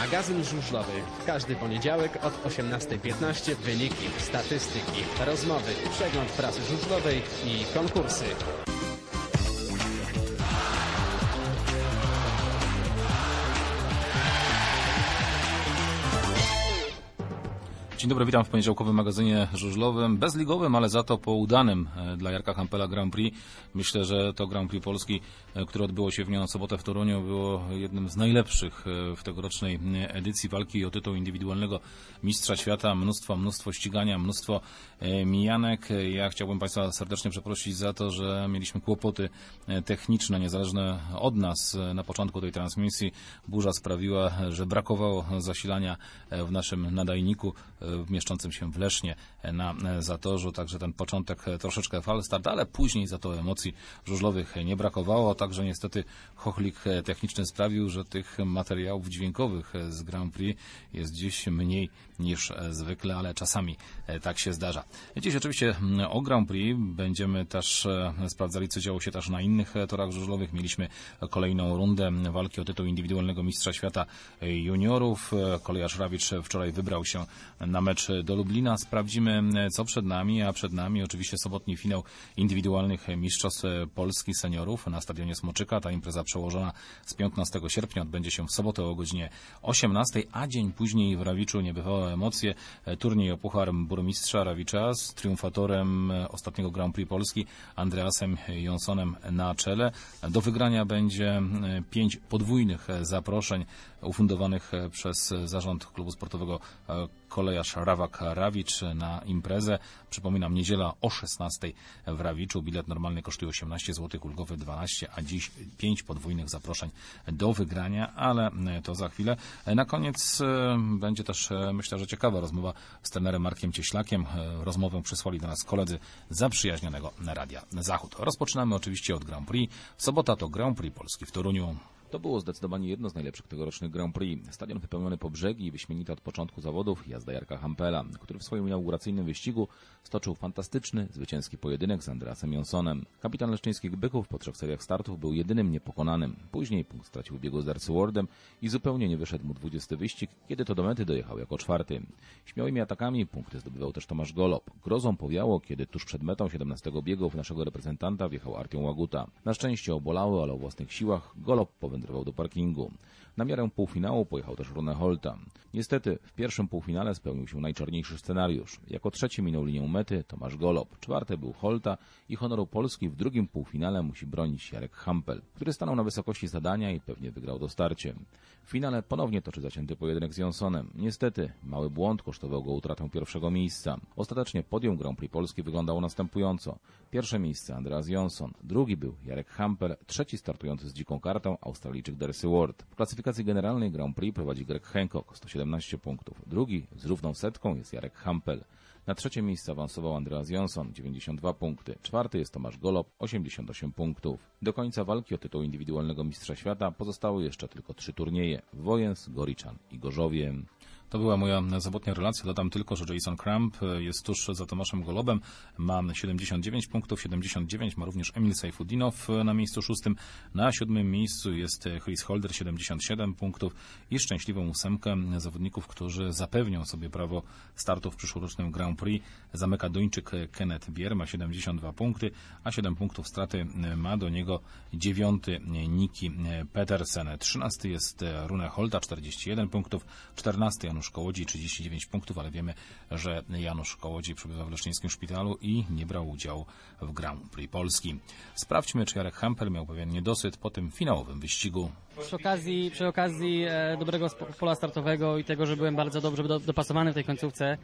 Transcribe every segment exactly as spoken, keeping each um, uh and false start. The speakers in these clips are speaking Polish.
Magazyn żużlowy. W każdy poniedziałek od osiemnastej piętnaście wyniki, statystyki, rozmowy, przegląd prasy żużlowej i konkursy. Dzień dobry, witam w poniedziałkowym magazynie żużlowym, bezligowym, ale za to po udanym dla Jarka Hampela Grand Prix. Myślę, że to Grand Prix Polski, które odbyło się w minioną sobotę w Toruniu, było jednym z najlepszych w tegorocznej edycji walki o tytuł indywidualnego mistrza świata. Mnóstwo, mnóstwo ścigania, mnóstwo mijanek. Ja chciałbym Państwa serdecznie przeprosić za to, że mieliśmy kłopoty techniczne, niezależne od nas na początku tej transmisji. Burza sprawiła, że brakowało zasilania w naszym nadajniku mieszczącym się w Lesznie na Zatorzu, także ten początek troszeczkę falstart, ale później za to emocji żużlowych nie brakowało, także niestety chochlik techniczny sprawił, że tych materiałów dźwiękowych z Grand Prix jest dziś mniej niż zwykle, ale czasami tak się zdarza. Dziś oczywiście o Grand Prix będziemy też sprawdzali, co działo się też na innych torach żużlowych. Mieliśmy kolejną rundę walki o tytuł indywidualnego mistrza świata juniorów. Kolejarz Rawicz wczoraj wybrał się na mecz do Lublina. Sprawdzimy, co przed nami, a przed nami oczywiście sobotni finał indywidualnych mistrzostw Polski seniorów na stadionie Smoczyka. Ta impreza przełożona z piętnastego sierpnia odbędzie się w sobotę o godzinie osiemnastej, a dzień później w Rawiczu niebywałe emocje. Turniej o Puchar Burmistrza Rawicza z triumfatorem ostatniego Grand Prix Polski Andreasem Jonsonem na czele. Do wygrania będzie pięć podwójnych zaproszeń ufundowanych przez zarząd klubu sportowego Kolejarz Rawak Rawicz na imprezę. Przypominam, niedziela o szesnastej w Rawiczu. Bilet normalny kosztuje osiemnaście złotych, ulgowy dwanaście, a dziś pięć podwójnych zaproszeń do wygrania, ale to za chwilę. Na koniec będzie też, myślę, że ciekawa rozmowa z trenerem Markiem Cieślakiem. Rozmowę przysłali do nas koledzy zaprzyjaźnionego Radia Zachód. Rozpoczynamy oczywiście od Grand Prix. Sobota to Grand Prix Polski w Toruniu. To było zdecydowanie jedno z najlepszych tegorocznych Grand Prix. Stadion wypełniony po brzegi i wyśmienita od początku zawodów jazda Jarka Hampela, który w swoim inauguracyjnym wyścigu stoczył fantastyczny, zwycięski pojedynek z Andreasem Jonsonem. Kapitan leszczyńskich Byków po trzech seriach startów był jedynym niepokonanym. Później punkt stracił w biegu z Darcy Wardem i zupełnie nie wyszedł mu dwudziesty wyścig, kiedy to do mety dojechał jako czwarty. Śmiałymi atakami punkty zdobywał też Tomasz Golob. Grozą powiało, kiedy tuż przed metą siedemnastego biegu w naszego reprezentanta wjechał Artiom Łaguta. Na szczęście obolały, ale o własnych siłach Golob powędrował do parkingu. Na miarę półfinału pojechał też Rune Holta. Niestety w pierwszym półfinale spełnił się najczarniejszy scenariusz. Jako trzeci minął linię mety Tomasz Golob, czwarty był Holta i honoru Polski w drugim półfinale musi bronić Jarek Hampel, który stanął na wysokości zadania i pewnie wygrał do starcie. W finale ponownie toczy zacięty pojedynek z Jonsonem. Niestety mały błąd kosztował go utratę pierwszego miejsca. Ostatecznie podium Grand Prix Polski wyglądało następująco. Pierwsze miejsce Andreas Jonson, drugi był Jarek Hampel, trzeci startujący z dziką kartą Australijczyk Darcy Ward. W klasyfikacji generalnej Grand Prix prowadzi Greg Hancock, sto siedemnaście punktów. Drugi z równą setką jest Jarek Hampel. Na trzecie miejsce awansował Andreas Jonson, dziewięćdziesiąt dwa punkty. Czwarty jest Tomasz Golob, osiemdziesiąt osiem punktów. Do końca walki o tytuł indywidualnego mistrza świata pozostały jeszcze tylko trzy turnieje: Wojens, Goriczan i Gorzowie. To była moja zawodnia relacja. Dodam tylko, że Jason Kramp jest tuż za Tomaszem Golobem. Ma siedemdziesiąt dziewięć punktów, siedemdziesiąt dziewięć ma również Emil Sajfudinow na miejscu szóstym. Na siódmym miejscu jest Chris Holder, siedemdziesiąt siedem punktów i szczęśliwą ósemkę zawodników, którzy zapewnią sobie prawo startu w przyszłorocznym Grand Prix. Zamyka Duńczyk Kenneth Bier, ma siedemdziesiąt dwa punkty, a siedem punktów straty ma do niego dziewiąty Niki Petersen. trzynasty jest Rune Holta, czterdzieści jeden punktów, czternasty Janusz Kołodziej, trzydzieści dziewięć punktów, ale wiemy, że Janusz Kołodziej przebywa w leszczyńskim szpitalu i nie brał udziału w Grand Prix Polski. Sprawdźmy, czy Jarek Hampel miał pewien niedosyt po tym finałowym wyścigu. Przy okazji, przy okazji e, dobrego pola startowego i tego, że byłem bardzo dobrze do, dopasowany w tej końcówce,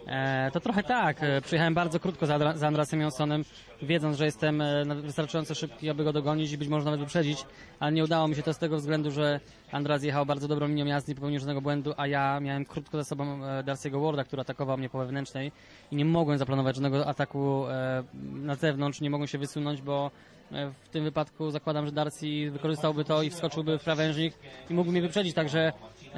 e, to trochę tak. E, przyjechałem bardzo krótko za, za Andreasem Jonsonem, wiedząc, że jestem e, wystarczająco szybki, aby go dogonić i być może nawet wyprzedzić, ale nie udało mi się to z tego względu, że Andreas jechał bardzo dobrą linią jazdy, nie popełnił żadnego błędu, a ja miałem krótko za sobą e, Darcy'ego Warda, który atakował mnie po wewnętrznej i nie mogłem zaplanować żadnego ataku e, na zewnątrz, nie mogłem się wysunąć, bo w tym wypadku zakładam, że Darcy wykorzystałby to i wskoczyłby w krawężnik i mógłby mnie wyprzedzić, także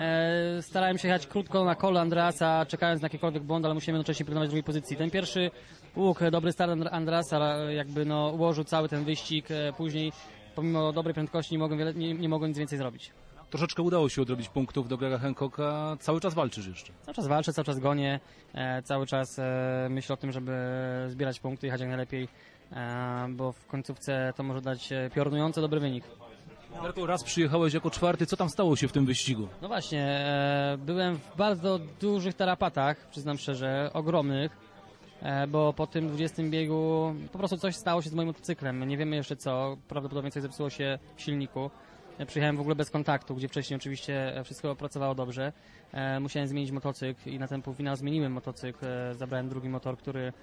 e, starałem się jechać krótko na kole Andreasa, czekając na jakikolwiek błąd, ale musimy jednocześnie pilnować drugiej pozycji. Ten pierwszy łuk, dobry start Andreasa, jakby no ułożył cały ten wyścig, e, później pomimo dobrej prędkości nie mogłem, wiele, nie, nie mogłem nic więcej zrobić. troszeczkę udało się odrobić punktów do Grega Hancocka. Cały czas walczysz jeszcze. Cały czas walczę, cały czas gonię, e, cały czas e, myślę o tym, żeby zbierać punkty, jechać jak najlepiej, e, bo w końcówce to może dać e, piorunująco dobry wynik. Jarku, raz przyjechałeś jako czwarty, co tam stało się w tym wyścigu? No właśnie, e, byłem w bardzo dużych tarapatach, przyznam szczerze, ogromnych, e, bo po tym dwudziestym biegu po prostu coś stało się z moim motocyklem. Nie wiemy jeszcze co, prawdopodobnie coś zepsuło się w silniku. E, Przyjechałem w ogóle bez kontaktu, gdzie wcześniej oczywiście wszystko pracowało dobrze. E, musiałem zmienić motocykl i na ten półfinał zmieniłem motocykl. E, zabrałem drugi motor, który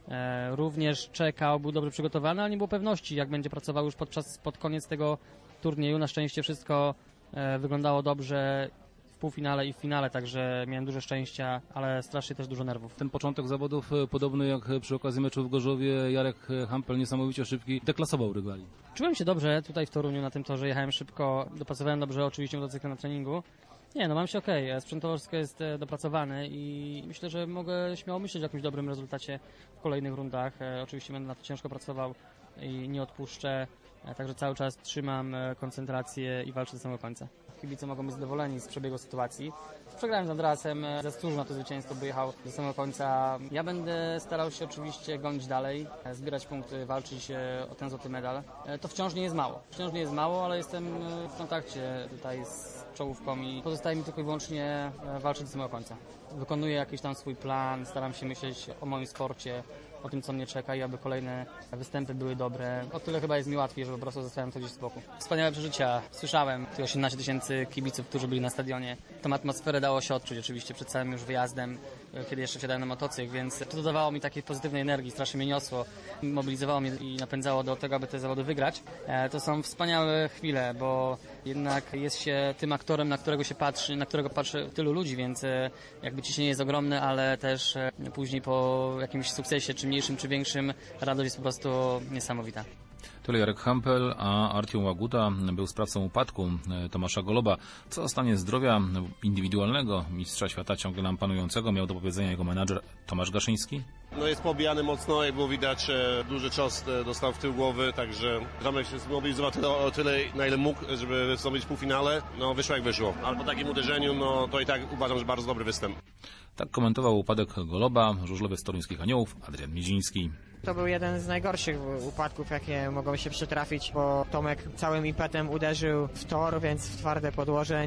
e, również czekał, był dobrze przygotowany, ale nie było pewności, jak będzie pracował już podczas, pod koniec tego turnieju. Na szczęście wszystko e, wyglądało dobrze w półfinale i w finale, także miałem dużo szczęścia, ale strasznie też dużo nerwów. Ten początek zawodów, e, podobny jak przy okazji meczu w Gorzowie, Jarek Hampel niesamowicie szybki, deklasował rywali. Czułem się dobrze tutaj w Toruniu na tym torze, jechałem szybko, dopasowałem dobrze oczywiście motocykl na treningu. Nie, no mam się okej, okay. Sprzętowo wszystko jest e, dopracowane i myślę, że mogę śmiało myśleć o jakimś dobrym rezultacie w kolejnych rundach. E, oczywiście będę na to ciężko pracował i nie odpuszczę, e, także cały czas trzymam e, koncentrację i walczę do samego końca. Kibice mogą być zadowoleni z przebiegu sytuacji. Przegrałem z Andreasem, e, zasłużył na to zwycięstwo, by jechał do samego końca. Ja będę starał się oczywiście gonić dalej, e, zbierać punkty, walczyć e, o ten złoty medal. E, to wciąż nie jest mało. Wciąż nie jest mało, ale jestem e, w kontakcie tutaj z czołówką i pozostaje mi tylko i wyłącznie e, walczyć do samego końca. Wykonuję jakiś tam swój plan, staram się myśleć o moim sporcie, o tym, co mnie czeka i aby kolejne występy były dobre. O tyle chyba jest mi łatwiej, że po prostu zostawiam to gdzieś z boku. Wspaniałe przeżycia. Słyszałem tych osiemnaście tysięcy kibiców, którzy byli na stadionie. Tą atmosferę dało się odczuć oczywiście przed całym już wyjazdem, kiedy jeszcze wsiadałem na motocykl, więc to dodawało mi takiej pozytywnej energii, strasznie mnie niosło, mobilizowało mnie i napędzało do tego, aby te zawody wygrać. E, to są wspaniałe chwile, bo jednak jest się tym aktorem, na którego się patrzy, na którego patrzy tylu ludzi, więc e, jakby ciśnienie jest ogromne, ale też e, później po jakimś sukcesie, czy mniejszym, czy większym, radość jest po prostu niesamowita. Tyle Jarek Hampel, a Artiom Łaguta był sprawcą upadku Tomasza Goloba. Co o stanie zdrowia indywidualnego mistrza świata ciągle nam panującego miał do powiedzenia jego menadżer Tomasz Gaszyński? No jest pobijany mocno, jak było widać, duży cios dostał w tył głowy, także Tomek się zmobilizował tyle, o tyle, na ile mógł, żeby wystąpić w półfinale. No wyszło jak wyszło, ale po takim uderzeniu, no to i tak uważam, że bardzo dobry występ. Tak komentował upadek Goloba żużlowiec toruńskich Aniołów Adrian Miedziński. To był jeden z najgorszych upadków, jakie mogą się przytrafić, bo Tomek całym impetem uderzył w tor, więc w twarde podłoże.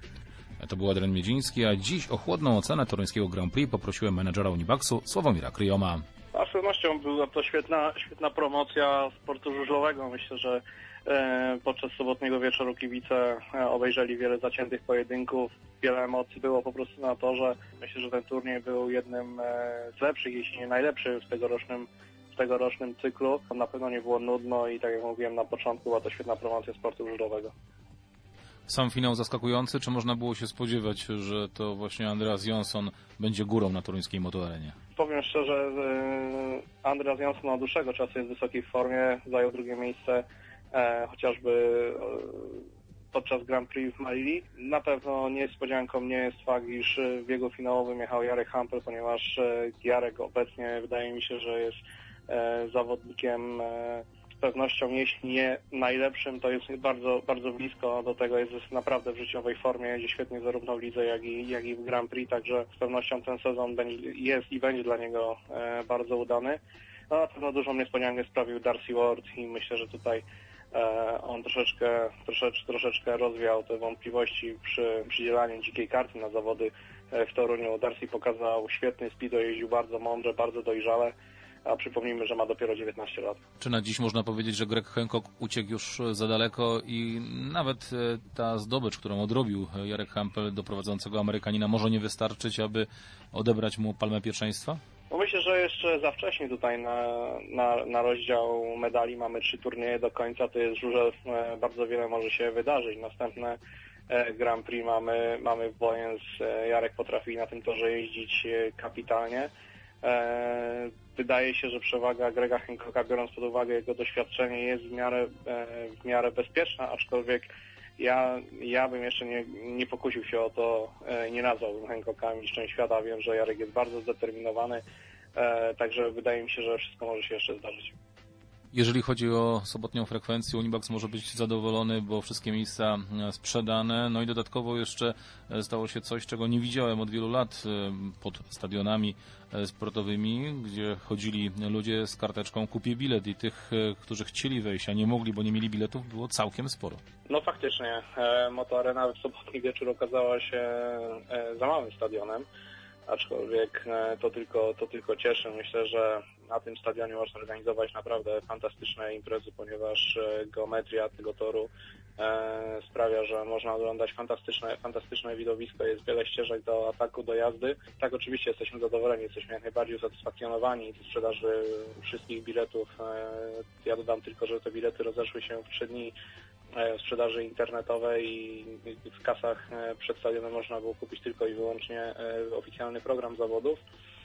To był Adrian Miedziński, a dziś o chłodną ocenę toruńskiego Grand Prix poprosiłem menedżera Unibaxu Sławomira Kryjoma. A z pewnością była to świetna, świetna promocja sportu żużlowego. Myślę, że e, podczas sobotniego wieczoru kibice e, obejrzeli wiele zaciętych pojedynków, wiele emocji było po prostu na torze. Myślę, że ten turniej był jednym e, z lepszych, jeśli nie najlepszy w tegorocznym, w tegorocznym cyklu. Na pewno nie było nudno i tak jak mówiłem na początku, była to świetna promocja sportu żużlowego. Sam finał zaskakujący, czy można było się spodziewać, że to właśnie Andreas Jonsson będzie górą na toruńskiej motoarenie? Powiem szczerze, Andreas Jonsson od dłuższego czasu jest w wysokiej formie, zajął drugie miejsce e, chociażby e, podczas Grand Prix w Malili. Na pewno niespodzianką nie jest fakt, iż w biegu finałowym jechał Jarek Hampel, ponieważ e, Jarek obecnie wydaje mi się, że jest e, zawodnikiem e, z pewnością, jeśli nie najlepszym, to jest bardzo, bardzo blisko do tego, jest naprawdę w życiowej formie, jedzie świetnie zarówno w lidze, jak i, jak i w Grand Prix, także z pewnością ten sezon będzie, jest i będzie dla niego e, bardzo udany. No, na pewno dużą niespodziankę sprawił Darcy Ward i myślę, że tutaj e, on troszeczkę, troszeczkę, troszeczkę rozwiał te wątpliwości przy przydzielaniu dzikiej karty na zawody w Toruniu. Darcy pokazał świetny speed, jeździł bardzo mądrze, bardzo dojrzale. A przypomnijmy, że ma dopiero dziewiętnaście lat. Czy na dziś można powiedzieć, że Greg Hancock uciekł już za daleko i nawet ta zdobycz, którą odrobił Jarek Hampel do prowadzącego Amerykanina, może nie wystarczyć, aby odebrać mu palmę pierwszeństwa? No myślę, że jeszcze za wcześnie tutaj na, na, na rozdział medali. Mamy trzy turnieje do końca, to jest żużel, bardzo wiele może się wydarzyć. Następne Grand Prix mamy, mamy w Wojens. Jarek potrafi na tym torze jeździć kapitalnie. Wydaje się, że przewaga Grega Hancocka, biorąc pod uwagę jego doświadczenie, jest w miarę, w miarę bezpieczna, aczkolwiek ja, ja bym jeszcze nie, nie pokusił się o to, nie nazwałbym Hancocka mistrzem świata. Wiem, że Jarek jest bardzo zdeterminowany, także wydaje mi się, że wszystko może się jeszcze zdarzyć. Jeżeli chodzi o sobotnią frekwencję, Unibax może być zadowolony, bo wszystkie miejsca sprzedane. No i dodatkowo jeszcze stało się coś, czego nie widziałem od wielu lat pod stadionami sportowymi, gdzie chodzili ludzie z karteczką kupię bilet i tych, którzy chcieli wejść, a nie mogli, bo nie mieli biletów, było całkiem sporo. No faktycznie, Motoarena w sobotni wieczór okazała się za małym stadionem, aczkolwiek to tylko, to tylko cieszy. Myślę, że na tym stadionie można organizować naprawdę fantastyczne imprezy, ponieważ geometria tego toru sprawia, że można oglądać fantastyczne, fantastyczne widowisko, jest wiele ścieżek do ataku, do jazdy. Tak, oczywiście jesteśmy zadowoleni, jesteśmy jak najbardziej usatysfakcjonowani z sprzedaży wszystkich biletów. Ja dodam tylko, że te bilety rozeszły się w trzy dni w sprzedaży internetowej i w kasach przed stadionem można było kupić tylko i wyłącznie oficjalny program zawodów.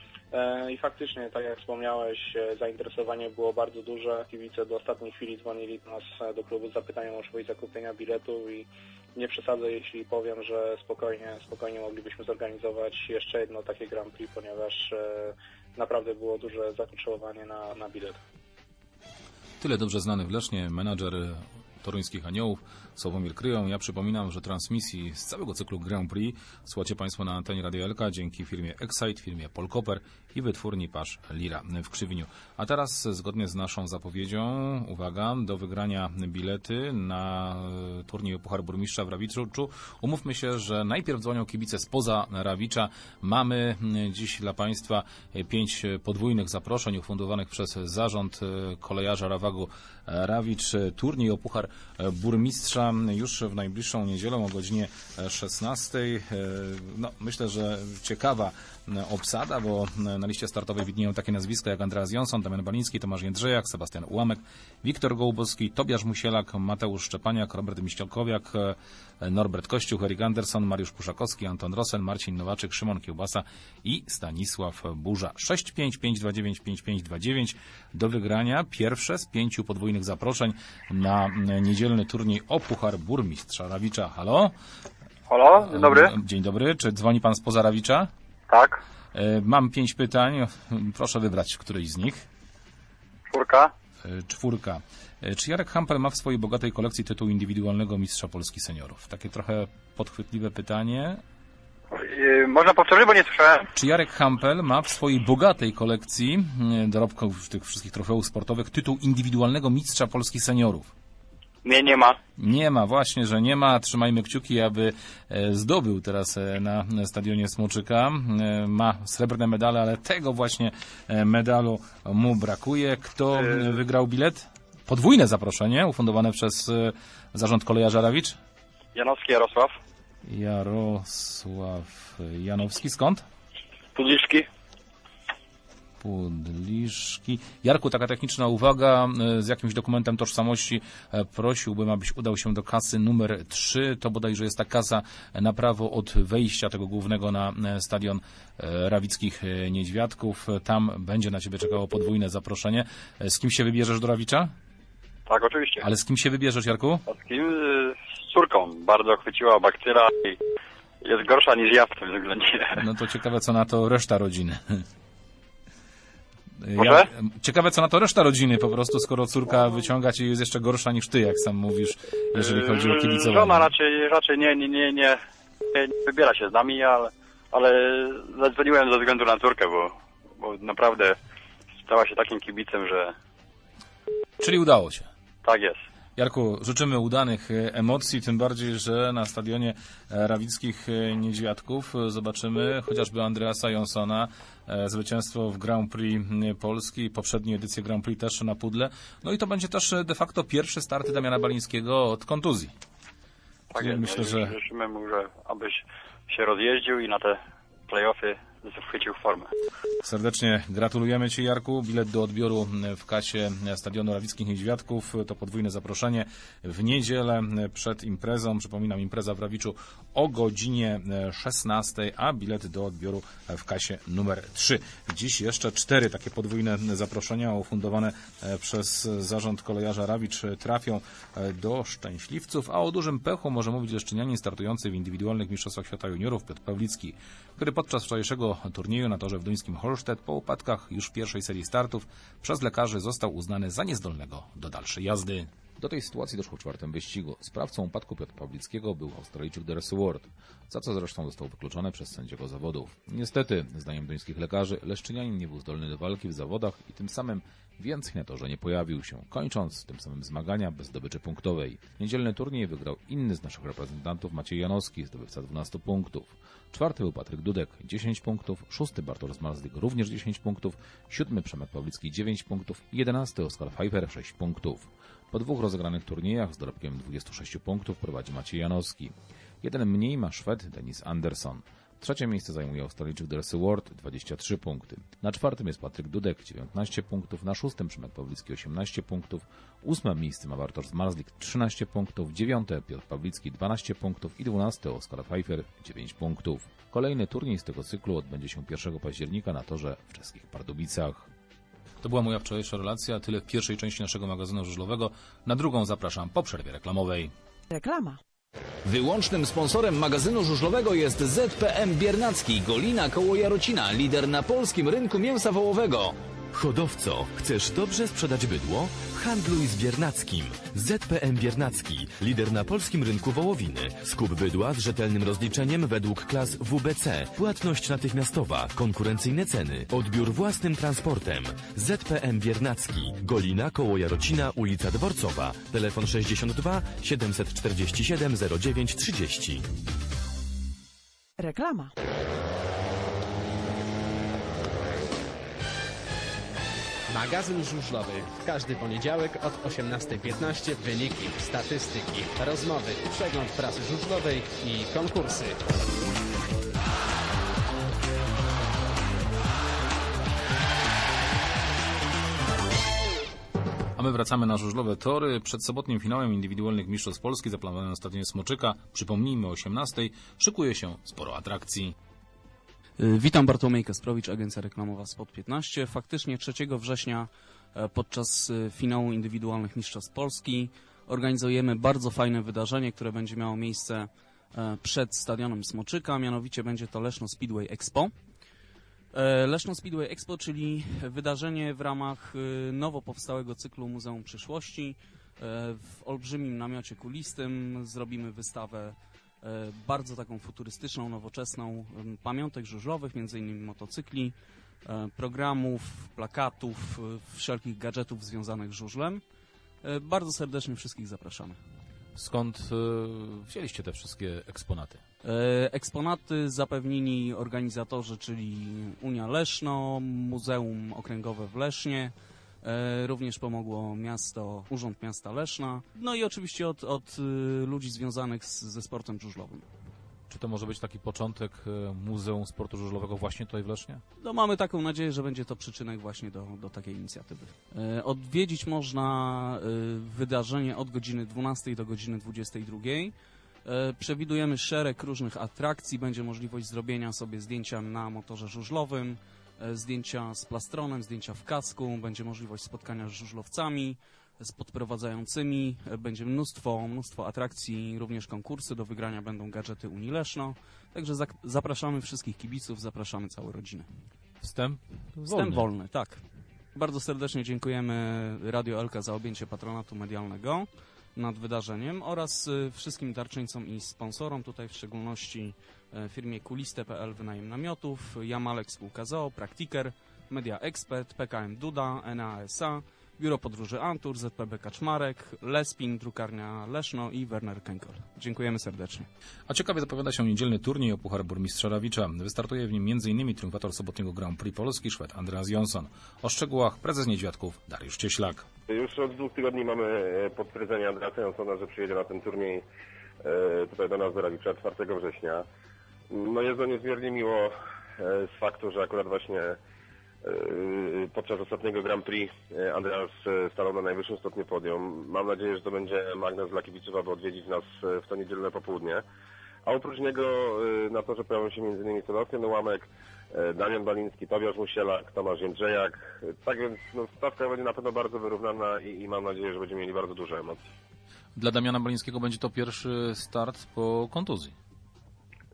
I faktycznie, tak jak wspomniałeś, zainteresowanie było bardzo duże. Kibice do ostatniej chwili dzwonili do nas do klubu z zapytaniem o możliwość zakupienia biletu i nie przesadzę, jeśli powiem, że spokojnie, spokojnie moglibyśmy zorganizować jeszcze jedno takie Grand Prix, ponieważ naprawdę było duże zapotrzebowanie na, na bilet. Tyle dobrze znany w Lesznie menadżer toruńskich Aniołów, Sławomir Kryją. Ja przypominam, że transmisji z całego cyklu Grand Prix słuchacie Państwo na antenie Radio Elka dzięki firmie Excite, firmie Polkoper i wytwórni pasz Lira w Krzywieniu. A teraz zgodnie z naszą zapowiedzią, uwaga, do wygrania bilety na turniej o Puchar Burmistrza w Rawiczu. Umówmy się, że najpierw dzwonią kibice spoza Rawicza. Mamy dziś dla Państwa pięć podwójnych zaproszeń ufundowanych przez zarząd kolejarza Rawagu Rawicz. Turniej o Puchar Burmistrza już w najbliższą niedzielę o godzinie szesnastej. No, myślę, że ciekawa obsada, bo na liście startowej widnieją takie nazwiska jak Andreas Jonsson, Damian Baliński, Tomasz Jędrzejak, Sebastian Ułamek, Wiktor Gołubowski, Tobiasz Musielak, Mateusz Szczepaniak, Robert Miściolkowiak, Norbert Kościuch, Erik Anderson, Mariusz Puszakowski, Anton Rosen, Marcin Nowaczyk, Szymon Kiełbasa i Stanisław Burza. sześć pięć pięć dwa dziewięć pięć pięć dwa dziewięć do wygrania pierwsze z pięciu podwójnych zaproszeń na niedzielny turniej o Puchar Burmistrza Rawicza. Halo? Halo, dzień dobry. Dzień dobry. Czy dzwoni pan spoza Rawicza? Tak. Mam pięć pytań. Proszę wybrać któryś z nich. Czwórka. Czwórka. Czy Jarek Hampel ma w swojej bogatej kolekcji tytuł indywidualnego mistrza Polski seniorów? Takie trochę podchwytliwe pytanie. Yy, można powtórzyć, bo nie słyszałem. Czy Jarek Hampel ma w swojej bogatej kolekcji dorobków tych wszystkich trofeów sportowych tytuł indywidualnego mistrza Polski seniorów? Nie, nie ma. Nie ma, właśnie, że nie ma. Trzymajmy kciuki, aby zdobył teraz na stadionie Smoczyka. Ma srebrne medale, ale tego właśnie medalu mu brakuje. Kto wygrał bilet? Podwójne zaproszenie ufundowane przez zarząd kolejarza Rawicz. Janowski Jarosław. Jarosław Janowski. Skąd? Pudliszki. Pudliszki. Jarku, taka techniczna uwaga. Z jakimś dokumentem tożsamości prosiłbym, abyś udał się do kasy numer trzy. To bodajże jest ta kasa na prawo od wejścia tego głównego na stadion Rawickich Niedźwiadków. Tam będzie na ciebie czekało podwójne zaproszenie. Z kim się wybierzesz do Rawicza? Tak, oczywiście. Ale z kim się wybierzesz, Jarku? A z kim? Z córką. Bardzo chwyciła baktyra i jest gorsza niż ja w tym względzie. No to ciekawe, co na to reszta rodziny. Ja, ciekawe, co na to reszta rodziny po prostu, skoro córka wyciąga cię i jest jeszcze gorsza niż ty, jak sam mówisz, jeżeli chodzi o kibicowanie. Żona raczej, raczej nie, nie, nie, nie, nie wybiera się z nami, ale, ale zadzwoniłem ze względu na córkę, bo, bo naprawdę stała się takim kibicem, że... Czyli udało się. Tak jest. Jarku, życzymy udanych emocji, tym bardziej, że na stadionie Rawickich Niedźwiadków zobaczymy chociażby Andreasa Jonssona, zwycięstwo w Grand Prix Polski, poprzednie edycje Grand Prix też na pudle. No i to będzie też de facto pierwszy start Damiana Balińskiego od kontuzji. Tak jest, myślę, że życzymy mu, że abyś się rozjeździł i na te play-offy chwycił formę. Serdecznie gratulujemy Ci, Jarku. Bilet do odbioru w kasie stadionu Rawickich Niedźwiadków to podwójne zaproszenie w niedzielę przed imprezą. Przypominam, impreza w Rawiczu o godzinie szesnastej, a bilet do odbioru w kasie numer trzy. Dziś jeszcze cztery takie podwójne zaproszenia ufundowane przez zarząd kolejarza Rawicz trafią do szczęśliwców, a o dużym pechu może mówić leszczynianin startujący w indywidualnych mistrzostwach świata juniorów Piotr Pawlicki, który podczas wczorajszego tego turnieju na torze w duńskim Holstedt po upadkach już w pierwszej serii startów przez lekarzy został uznany za niezdolnego do dalszej jazdy. Do tej sytuacji doszło w czwartym wyścigu. Sprawcą upadku Piotra Pawlickiego był Australijczyk Darcy Ward, za co zresztą został wykluczony przez sędziego zawodów. Niestety, zdaniem duńskich lekarzy, Leszczynianin nie był zdolny do walki w zawodach i tym samym więcej na torze nie pojawił się, kończąc tym samym zmagania bez zdobyczy punktowej. Niedzielny turniej wygrał inny z naszych reprezentantów, Maciej Janowski, zdobywca dwunastu punktów. Czwarty był Patryk Dudek, dziesięć punktów, szósty Bartosz Zmarzlik, również dziesięć punktów, siódmy Przemek Pawlicki, dziewięć punktów i jedenasty Oskar Pfeiffer, sześć punktów. Po dwóch rozegranych turniejach z dorobkiem dwudziestu sześciu punktów prowadzi Maciej Janowski. Jeden mniej ma Szwed Denis Andersson. Trzecie miejsce zajmuje Australijczyk Darcy Ward, dwadzieścia trzy punkty. Na czwartym jest Patryk Dudek, dziewiętnaście punktów. Na szóstym Przemek Pawlicki, osiemnaście punktów. Ósme miejsce ma Bartosz Zmarzlik, trzynaście punktów. Dziewiąte Piotr Pawlicki, dwanaście punktów. I dwunasty Oskar Pfeiffer, dziewięć punktów. Kolejny turniej z tego cyklu odbędzie się pierwszego października na torze w czeskich Pardubicach. To była moja wczorajsza relacja. Tyle w pierwszej części naszego magazynu żużlowego. Na drugą zapraszam po przerwie reklamowej. Reklama. Wyłącznym sponsorem magazynu żużlowego jest Z P M Biernacki, Golina koło Jarocina, lider na polskim rynku mięsa wołowego. Hodowco, chcesz dobrze sprzedać bydło? Handluj z Biernackim. Z P M Biernacki, lider na polskim rynku wołowiny. Skup bydła z rzetelnym rozliczeniem według klas W B C. Płatność natychmiastowa, konkurencyjne ceny, odbiór własnym transportem. Z P M Biernacki, Golina koło Jarocina, ulica Dworcowa. Telefon sześćdziesiąt dwa siedemset czterdzieści siedem zero dziewięć trzydzieści. Reklama. Magazyn żużlowy. W każdy poniedziałek od osiemnastej piętnaście wyniki, statystyki, rozmowy, przegląd prasy żużlowej i konkursy. A my wracamy na żużlowe tory. Przed sobotnim finałem indywidualnych mistrzostw Polski zaplanowanym na stadionie Smoczyka, przypomnijmy o osiemnastej, szykuje się sporo atrakcji. Witam, Bartłomiej Kasprowicz, agencja reklamowa Spot piętnaście. Faktycznie trzeciego września podczas finału indywidualnych mistrzostw Polski organizujemy bardzo fajne wydarzenie, które będzie miało miejsce przed stadionem Smoczyka, mianowicie będzie to Leszno Speedway Expo. Leszno Speedway Expo, czyli wydarzenie w ramach nowo powstałego cyklu Muzeum Przyszłości. W olbrzymim namiocie kulistym zrobimy wystawę bardzo taką futurystyczną, nowoczesną, pamiątek żużlowych, między innymi motocykli, programów, plakatów, wszelkich gadżetów związanych z żużlem. Bardzo serdecznie wszystkich zapraszamy. Skąd wzięliście te wszystkie eksponaty? Eksponaty zapewnili organizatorzy, czyli Unia Leszno, Muzeum Okręgowe w Lesznie, również pomogło miasto, Urząd Miasta Leszna, no i oczywiście od, od ludzi związanych z, ze sportem żużlowym. Czy to może być taki początek Muzeum Sportu Żużlowego właśnie tutaj w Lesznie? No, mamy taką nadzieję, że będzie to przyczynek właśnie do, do takiej inicjatywy. Odwiedzić można wydarzenie od godziny dwunastej do godziny dwudziestej drugiej. Przewidujemy szereg różnych atrakcji, będzie możliwość zrobienia sobie zdjęcia na motorze żużlowym, zdjęcia z plastronem, zdjęcia w kasku, będzie możliwość spotkania z żużlowcami, z podprowadzającymi, będzie mnóstwo, mnóstwo atrakcji, również konkursy, do wygrania będą gadżety Unii Leszno, także za, zapraszamy wszystkich kibiców, zapraszamy całą rodzinę. Wstęp wolny. Wstęp wolny, tak. Bardzo serdecznie dziękujemy Radio Elka za objęcie patronatu medialnego nad wydarzeniem oraz wszystkim darczyńcom i sponsorom, tutaj w szczególności firmie kuliste kropka p l wynajem namiotów, Jamalek spółka z o o, Praktiker, Media Expert, P K M Duda, N A S A, Biuro Podróży Antur, Z P B Kaczmarek, Lespin, Drukarnia Leszno i Werner Kenkel. Dziękujemy serdecznie. A ciekawie zapowiada się niedzielny turniej o Puchar Burmistrza Rawicza. Wystartuje w nim m in triumfator sobotniego Grand Prix Polski, Szwed Andreas Jonsson. O szczegółach prezes Niedźwiadków Dariusz Cieślak. Już od dwóch tygodni mamy potwierdzenie Andreasa Jonssona, że przyjedzie na ten turniej tutaj do nas do Rawicza czwartego września. No jest to niezmiernie miło z faktu, że akurat właśnie podczas ostatniego Grand Prix Andreas stanął na najwyższym stopniu podium. Mam nadzieję, że to będzie magnes dla kibiców, aby odwiedzić nas w to niedzielne popołudnie. A oprócz niego na torze pojawią się między innymi Sebastian Ułamek, Damian Baliński, Tobiasz Musielak, Tomasz Jędrzejak. Tak więc no, stawka będzie na pewno bardzo wyrównana i, i mam nadzieję, że będziemy mieli bardzo dużo emocji. Dla Damiana Balińskiego będzie to pierwszy start po kontuzji.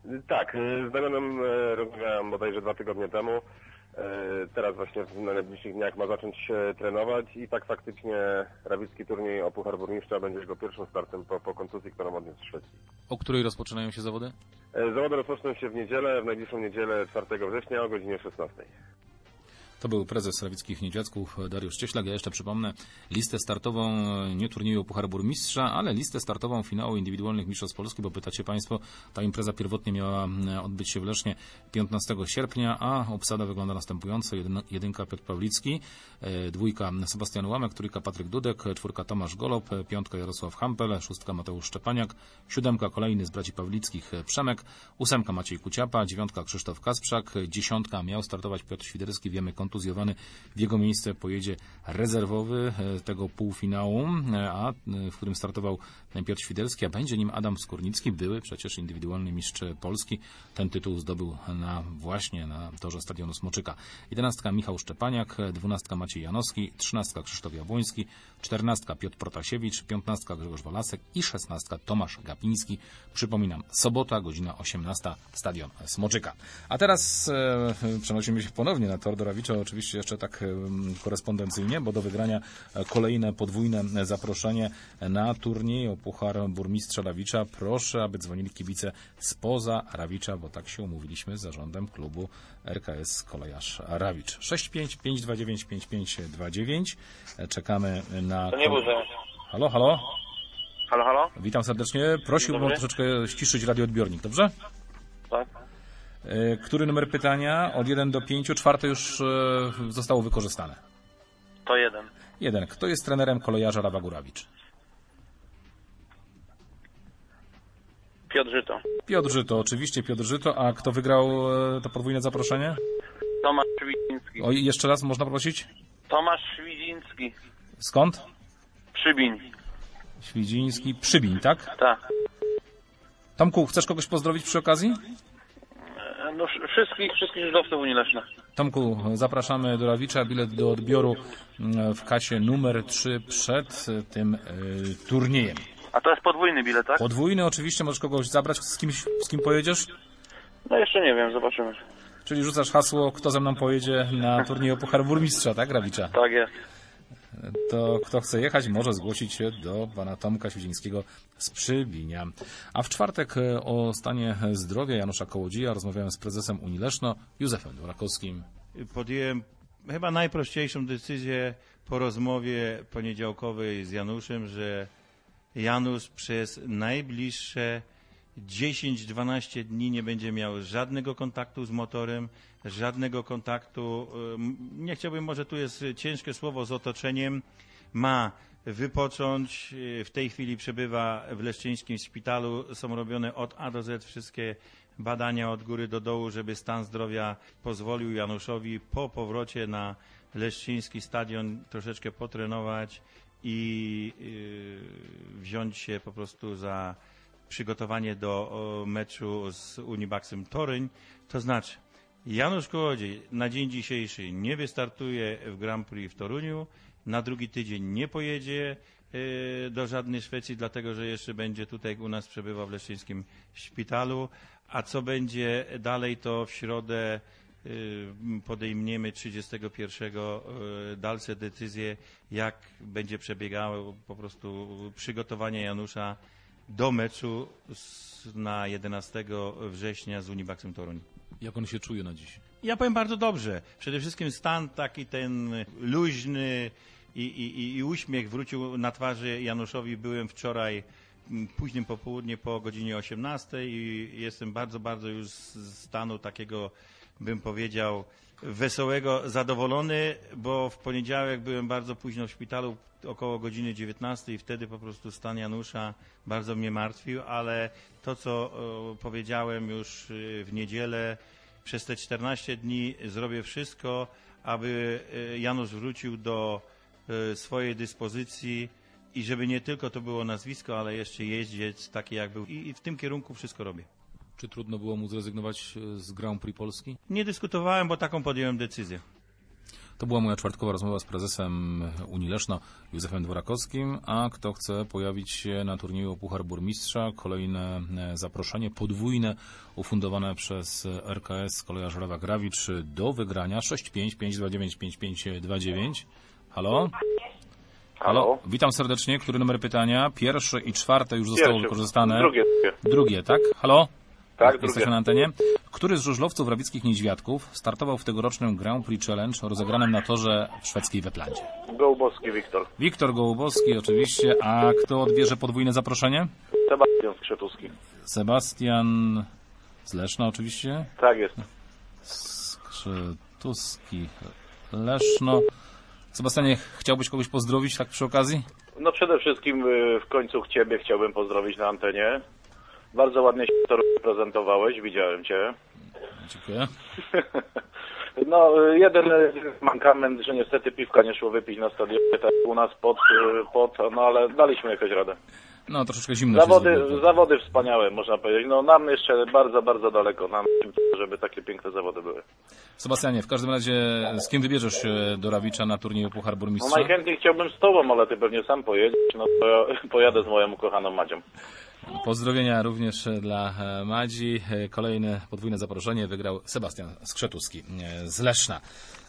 Tak, z Damianem rozmawiałem bodajże dwa tygodnie temu. Teraz właśnie w najbliższych dniach ma zacząć trenować i tak faktycznie rawicki turniej o Puchar Burmistrza będzie jego pierwszym startem po, po kontuzji, którą odniósł w Szwecji. O której rozpoczynają się zawody? Zawody rozpoczną się w niedzielę, w najbliższą niedzielę czwartego września o godzinie szesnastej. To był prezes Rawickich Niedziacków Dariusz Cieślak. Ja jeszcze przypomnę listę startową nie turnieju Puchar Burmistrza, ale listę startową finału indywidualnych Mistrzostw Polski, bo pytacie Państwo, ta impreza pierwotnie miała odbyć się w Lesznie piętnastego sierpnia, a obsada wygląda następująco. Jedynka Piotr Pawlicki, dwójka Sebastian Łamek, trójka Patryk Dudek, czwórka Tomasz Golob, piątka Jarosław Hampel, szóstka Mateusz Szczepaniak, siódemka kolejny z braci Pawlickich Przemek, ósemka Maciej Kuciapa, dziewiątka Krzysztof Kasprzak, dziesiątka miał startować Piotr Świderski, wiemy, kontuzjowany, w jego miejsce pojedzie rezerwowy tego półfinału, a w którym startował Piotr Świderski, a będzie nim Adam Skórnicki, były przecież indywidualny mistrz Polski. Ten tytuł zdobył na, właśnie na torze stadionu Smoczyka. jedenastka Michał Szczepaniak, dwunastka Maciej Janowski, trzynastka Krzysztof Jabłoński, czternastka Piotr Protasiewicz, piętnastka Grzegorz Walasek i szesnastka Tomasz Gapiński. Przypominam, sobota, godzina osiemnasta, stadion Smoczyka. A teraz e, przenosimy się ponownie na tor do Rawicza, oczywiście jeszcze tak e, korespondencyjnie, bo do wygrania kolejne podwójne zaproszenie na turniej o Puchar Burmistrza Rawicza. Proszę, aby dzwonili kibice spoza Rawicza, bo tak się umówiliśmy z zarządem klubu R K S Kolejarz Rawicz. sześć pięć pięć dwa dziewięć pięć pięć dwa dziewięć. Czekamy na... To nie budzę. Halo, halo? Halo, halo? Witam serdecznie. Prosiłbym o troszeczkę ściszyć radioodbiornik, dobrze? Tak. Który numer pytania? Od jeden do pięciu. Czwarte już zostało wykorzystane. To jeden. Jeden. Kto jest trenerem kolejarza Rawa Górawicz? Piotr Żyto. Piotr Żyto, oczywiście Piotr Żyto. A kto wygrał to podwójne zaproszenie? Tomasz Świdziński. O, jeszcze raz można prosić? Tomasz Świdziński. Skąd? Przybiń. Świdziński, Przybiń, tak? Tak. Tomku, chcesz kogoś pozdrowić przy okazji? No wszystkich, wszystkich żużlowców Unii Leszna. Tomku, zapraszamy do Rawicza. Bilet do odbioru w kasie numer trzy przed tym y, turniejem. A to jest podwójny bilet, tak? Podwójny, oczywiście. Możesz kogoś zabrać. Z kimś, z kim pojedziesz? No jeszcze nie wiem, zobaczymy. Czyli rzucasz hasło, kto ze mną pojedzie na turniej o Puchar Burmistrza, tak, Rawicza? Tak jest. To kto chce jechać, może zgłosić się do pana Tomka Świdzińskiego z Przybinia. A w czwartek o stanie zdrowia Janusza Kołodzieja rozmawiałem z prezesem Unii Leszno, Józefem Dworakowskim. Podjąłem chyba najprościejszą decyzję po rozmowie poniedziałkowej z Januszem, że Janusz przez najbliższe dziesięć dwanaście dni nie będzie miał żadnego kontaktu z motorem, żadnego kontaktu, nie chciałbym, może tu jest ciężkie słowo, z otoczeniem. Ma wypocząć, w tej chwili przebywa w leszczyńskim szpitalu, są robione od A do Z wszystkie badania od góry do dołu, żeby stan zdrowia pozwolił Januszowi po powrocie na leszczyński stadion troszeczkę potrenować i wziąć się po prostu za przygotowanie do meczu z Unibaxem Toruń. To znaczy, Janusz Kołodziej na dzień dzisiejszy nie wystartuje w Grand Prix w Toruniu, na drugi tydzień nie pojedzie do żadnej Szwecji, dlatego że jeszcze będzie tutaj u nas przebywał w leszczyńskim szpitalu, a co będzie dalej, to w środę podejmiemy trzydziestego pierwszego dalsze decyzje, jak będzie przebiegało po prostu przygotowanie Janusza do meczu na jedenastego września z Unibaxem Toruń. Jak on się czuje na dziś? Ja powiem bardzo dobrze. Przede wszystkim stan taki ten luźny i, i, i uśmiech wrócił na twarzy Januszowi. Byłem wczoraj późnym popołudnie po godzinie osiemnastej i jestem bardzo, bardzo już z stanu takiego, bym powiedział, wesołego, zadowolony, bo w poniedziałek byłem bardzo późno w szpitalu, około godziny dziewiętnastej i wtedy po prostu stan Janusza bardzo mnie martwił, ale to, co o, powiedziałem już w niedzielę, przez te czternaście dni zrobię wszystko, aby Janusz wrócił do y, swojej dyspozycji i żeby nie tylko to było nazwisko, ale jeszcze jeździec taki jak był. I, i w tym kierunku wszystko robię. Czy trudno było mu zrezygnować z Grand Prix Polski? Nie dyskutowałem, bo taką podjąłem decyzję. To była moja czwartkowa rozmowa z prezesem Unii Leszno, Józefem Dworakowskim, a kto chce pojawić się na turnieju o Puchar Burmistrza, kolejne zaproszenie podwójne ufundowane przez R K S Koleja Żurowa Grawicz do wygrania sześć pięć pięć dwa dziewięć pięć pięć dwa dziewięć. Halo? Halo? Witam serdecznie. Który numer pytania? Pierwsze i czwarte już zostało Pierwszy. wykorzystane. Drugie. Drugie, tak? Halo? Tak, Jesteśmy drugie. na antenie. Który z żużlowców rawickich niedźwiadków startował w tegorocznym Grand Prix Challenge rozegranym na torze w szwedzkiej Weplandzie? Gołbowski Wiktor. Wiktor Gołubowski oczywiście, a kto odbierze podwójne zaproszenie? Sebastian Skrzetuski. Sebastian z Leszna oczywiście. Tak jest. Skrzetuski, Leszno. Sebastianie, chciałbyś kogoś pozdrowić tak przy okazji? No przede wszystkim y, w końcu Ciebie chciałbym pozdrowić na antenie. Bardzo ładnie się to prezentowałeś, widziałem Cię. Dziękuję. No, y, jeden y, mankament, że niestety piwka nie szło wypić na stadionie, tak u nas pod, y, pod, no ale daliśmy jakoś radę. No, troszeczkę zimno. Zawody, się zrobiło. zawody wspaniałe, można powiedzieć. No nam jeszcze bardzo, bardzo daleko, nam, żeby takie piękne zawody były. Sebastianie, w każdym razie z kim wybierzesz się do Rawicza na turnieju Puchar No Burmistrza? najchętniej chciałbym z Tobą, ale Ty pewnie sam pojedziesz, no to ja pojadę z moją ukochaną Madzią. Pozdrowienia również dla Madzi. Kolejne podwójne zaproszenie wygrał Sebastian Skrzetuski z Leszna.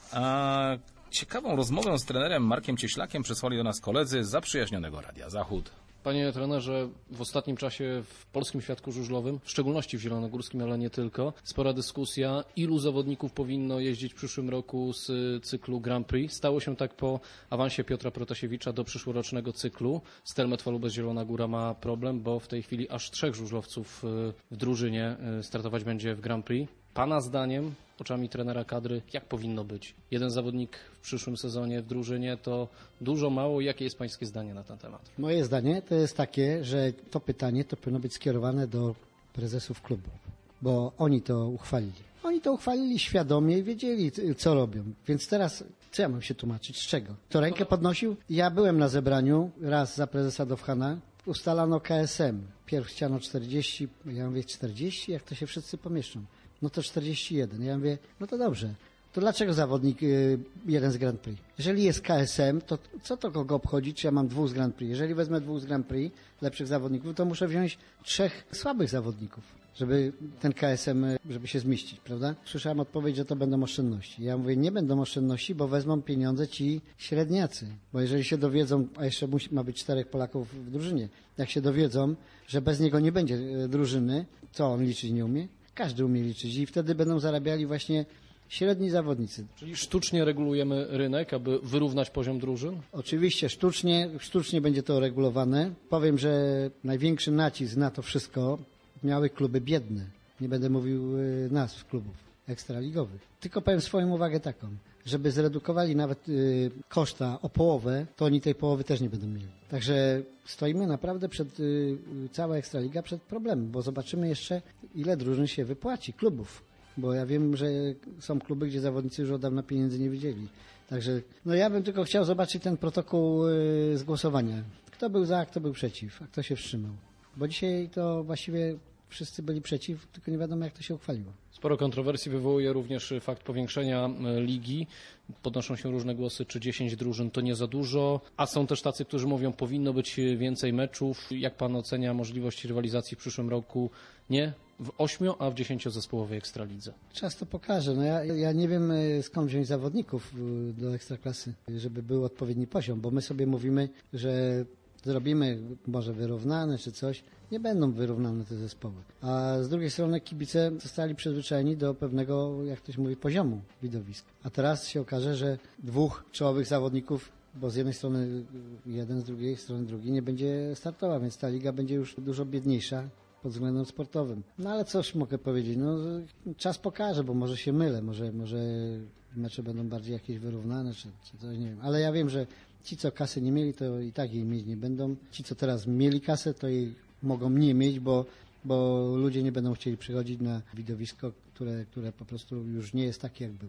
A ciekawą rozmowę z trenerem Markiem Cieślakiem przysłali do nas koledzy z zaprzyjaźnionego Radia Zachód. Panie trenerze, w ostatnim czasie w polskim świadku żużlowym, w szczególności w zielonogórskim, ale nie tylko, spora dyskusja, ilu zawodników powinno jeździć w przyszłym roku z cyklu Grand Prix. Stało się tak po awansie Piotra Protasiewicza do przyszłorocznego cyklu. Stelmet Falubez Zielona Góra ma problem, bo w tej chwili aż trzech żużlowców w drużynie startować będzie w Grand Prix. Pana zdaniem, oczami trenera kadry, jak powinno być? Jeden zawodnik w przyszłym sezonie w drużynie to dużo, mało. Jakie jest pańskie zdanie na ten temat? Moje zdanie to jest takie, że to pytanie to powinno być skierowane do prezesów klubów, bo oni to uchwalili. Oni to uchwalili świadomie i wiedzieli, co robią. Więc teraz, co ja mam się tłumaczyć? Z czego? Kto rękę podnosił? Ja byłem na zebraniu raz za prezesa Dowchana. Ustalano K S M. Pierw chciano czterdzieści, ja mówię czterdzieści, jak to się wszyscy pomieszczą. No to czterdzieści jeden. Ja mówię, no to dobrze. To dlaczego zawodnik y, jeden z Grand Prix? Jeżeli jest K S M, to co to kogo obchodzi, czy ja mam dwóch z Grand Prix? Jeżeli wezmę dwóch z Grand Prix, lepszych zawodników, to muszę wziąć trzech słabych zawodników, żeby ten K S M, żeby się zmieścić, prawda? Słyszałem odpowiedź, że to będą oszczędności. Ja mówię, nie będą oszczędności, bo wezmą pieniądze ci średniacy. Bo jeżeli się dowiedzą, a jeszcze musi, ma być czterech Polaków w drużynie, jak się dowiedzą, że bez niego nie będzie drużyny, co on liczyć nie umie? Każdy umie liczyć i wtedy będą zarabiali właśnie średni zawodnicy. Czyli sztucznie regulujemy rynek, aby wyrównać poziom drużyn? Oczywiście, sztucznie, sztucznie będzie to regulowane. Powiem, że największy nacisk na to wszystko miały kluby biedne. Nie będę mówił y, nazw klubów ekstraligowych. Tylko powiem swoją uwagę taką, żeby zredukowali nawet y, koszta o połowę, to oni tej połowy też nie będą mieli. Także stoimy naprawdę przed, y, cała Ekstraliga przed problemem, bo zobaczymy jeszcze, ile drużyn się wypłaci, klubów. Bo ja wiem, że są kluby, gdzie zawodnicy już od dawna pieniędzy nie widzieli. Także no ja bym tylko chciał zobaczyć ten protokół y, z głosowania. Kto był za, kto był przeciw, a kto się wstrzymał. Bo dzisiaj to właściwie wszyscy byli przeciw, tylko nie wiadomo, jak to się uchwaliło. Sporo kontrowersji wywołuje również fakt powiększenia ligi. Podnoszą się różne głosy, czy dziesięć drużyn to nie za dużo, a są też tacy, którzy mówią, powinno być więcej meczów. Jak pan ocenia możliwość rywalizacji w przyszłym roku? Nie w ośmiu, a w dziesięciozespołowej Ekstralidze. Czas to pokaże. No ja, ja nie wiem, skąd wziąć zawodników do Ekstraklasy, żeby był odpowiedni poziom, bo my sobie mówimy, że zrobimy może wyrównane czy coś. Nie będą wyrównane te zespoły. A z drugiej strony kibice zostali przyzwyczajeni do pewnego, jak ktoś mówi, poziomu widowisk. A teraz się okaże, że dwóch czołowych zawodników, bo z jednej strony jeden, z drugiej strony drugi nie będzie startował, więc ta liga będzie już dużo biedniejsza pod względem sportowym. No ale cóż mogę powiedzieć, no czas pokaże, bo może się mylę, może, może mecze będą bardziej jakieś wyrównane, czy, czy coś, nie wiem. Ale ja wiem, że ci, co kasy nie mieli, to i tak jej mieć nie będą. Ci, co teraz mieli kasę, to jej mogą nie mieć, bo, bo ludzie nie będą chcieli przychodzić na widowisko, które, które po prostu już nie jest takie, jak było.